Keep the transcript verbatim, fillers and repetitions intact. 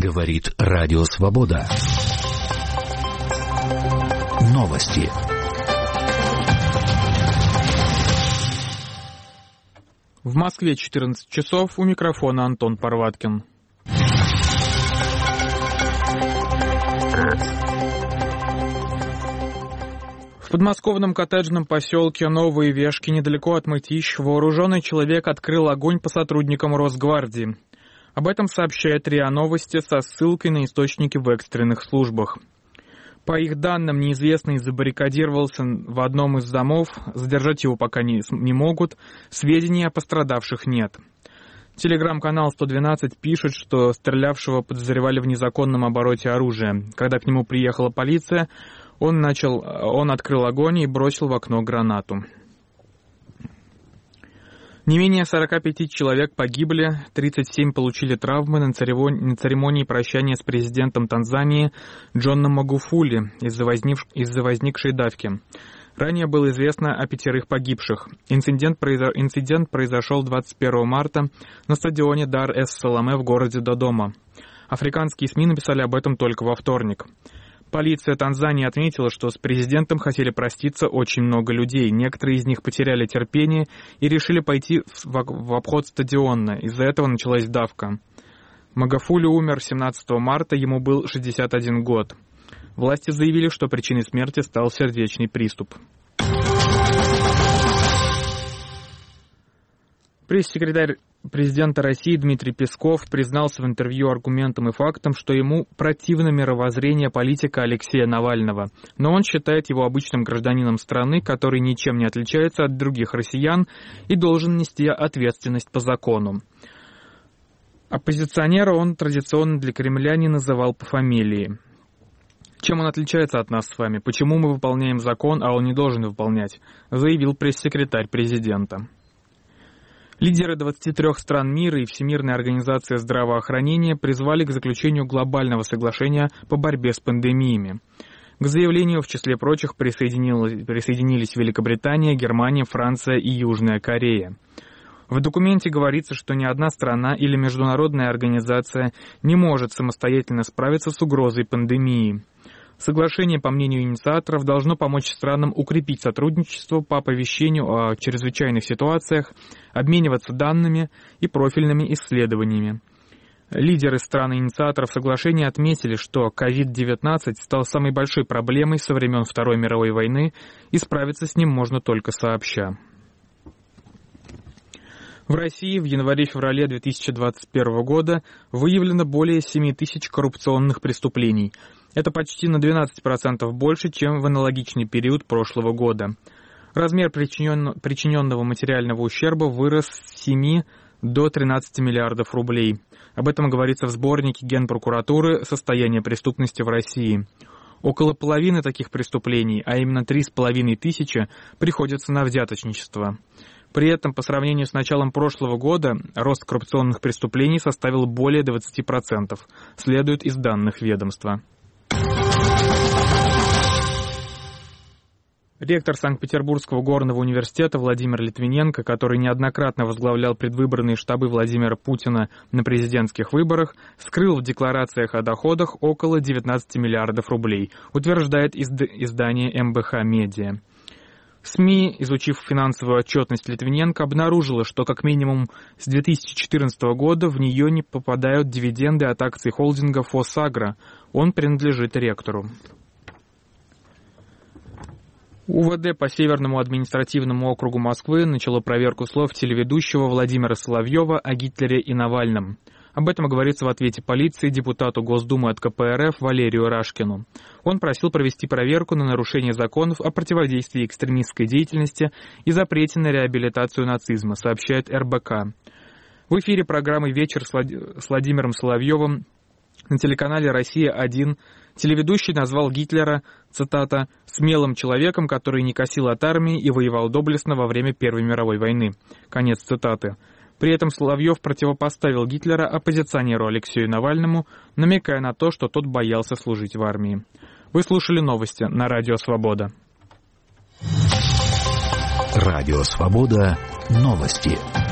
Говорит Радио Свобода. Новости. В Москве четырнадцать часов, у микрофона Антон Парваткин. В подмосковном коттеджном поселке Новые Вешки, недалеко от Мытищ, вооруженный человек открыл огонь по сотрудникам Росгвардии. Об этом сообщает РИА Новости со ссылкой на источники в экстренных службах. По их данным, неизвестный забаррикадировался в одном из домов, задержать его пока не, не могут, сведений о пострадавших нет. Телеграм-канал сто двенадцать пишет, что стрелявшего подозревали в незаконном обороте оружия. Когда к нему приехала полиция, он, начал, он открыл огонь и бросил в окно гранату. Не менее сорок пять человек погибли, тридцать семь получили травмы на церемонии прощания с президентом Танзании Джоном Магуфули из-за, возник... из-за возникшей давки. Ранее было известно о пятерых погибших. Инцидент, произо... Инцидент произошел двадцать первого марта на стадионе Дар-эс-Саламе в городе Додома. Африканские СМИ написали об этом только во вторник. Полиция Танзании отметила, что с президентом хотели проститься очень много людей. Некоторые из них потеряли терпение и решили пойти в обход стадиона. Из-за этого началась давка. Магуфули умер семнадцатого марта, ему был шестьдесят один год. Власти заявили, что причиной смерти стал сердечный приступ. Пресс-секретарь президента России Дмитрий Песков признался в интервью аргументом и фактом, что ему противно мировоззрение политика Алексея Навального, но он считает его обычным гражданином страны, который ничем не отличается от других россиян и должен нести ответственность по закону. Оппозиционера он традиционно для Кремля не называл по фамилии. Чем он отличается от нас с вами? Почему мы выполняем закон, а он не должен выполнять? Заявил пресс-секретарь президента. Лидеры двадцати трёх стран мира и Всемирная организация здравоохранения призвали к заключению глобального соглашения по борьбе с пандемиями. К заявлению, в числе прочих, присоединились, присоединились Великобритания, Германия, Франция и Южная Корея. В документе говорится, что ни одна страна или международная организация не может самостоятельно справиться с угрозой пандемии. Соглашение, по мнению инициаторов, должно помочь странам укрепить сотрудничество по оповещению о чрезвычайных ситуациях, обмениваться данными и профильными исследованиями. Лидеры стран-инициаторов соглашения отметили, что ковид девятнадцать стал самой большой проблемой со времен Второй мировой войны, и справиться с ним можно только сообща. В России в январе-феврале две тысячи двадцать первого года выявлено более семь тысяч коррупционных преступлений. Это почти на двенадцать процентов больше, чем в аналогичный период прошлого года. Размер причиненного материального ущерба вырос с семи до тринадцати миллиардов рублей. Об этом говорится в сборнике Генпрокуратуры «Состояние преступности в России». Около половины таких преступлений, а именно три с половиной тысячи, приходится на взяточничество. При этом, по сравнению с началом прошлого года, рост коррупционных преступлений составил более двадцати процентов, следует из данных ведомства. Ректор Санкт-Петербургского горного университета Владимир Литвиненко, который неоднократно возглавлял предвыборные штабы Владимира Путина на президентских выборах, скрыл в декларациях о доходах около девятнадцати миллиардов рублей, утверждает издание эм бэ ха Медиа. СМИ, изучив финансовую отчетность Литвиненко, обнаружила, что как минимум с две тысячи четырнадцатого года в нее не попадают дивиденды от акций холдинга «Фосагро». Он принадлежит ректору. у вэ дэ по Северному административному округу Москвы начало проверку слов телеведущего Владимира Соловьева о Гитлере и Навальном. Об этом говорится в ответе полиции депутату Госдумы от ка пэ эр эф Валерию Рашкину. Он просил провести проверку на нарушение законов о противодействии экстремистской деятельности и запрете на реабилитацию нацизма, сообщает эр бэ ка. В эфире программы «Вечер» с Владимиром Соловьевым на телеканале «Россия один» телеведущий назвал Гитлера, цитата, «смелым человеком, который не косил от армии и воевал доблестно во время Первой мировой войны». Конец цитаты. При этом Соловьев противопоставил Гитлера оппозиционеру Алексею Навальному, намекая на то, что тот боялся служить в армии. Вы слушали новости на Радио Свобода. Радио Свобода. Новости.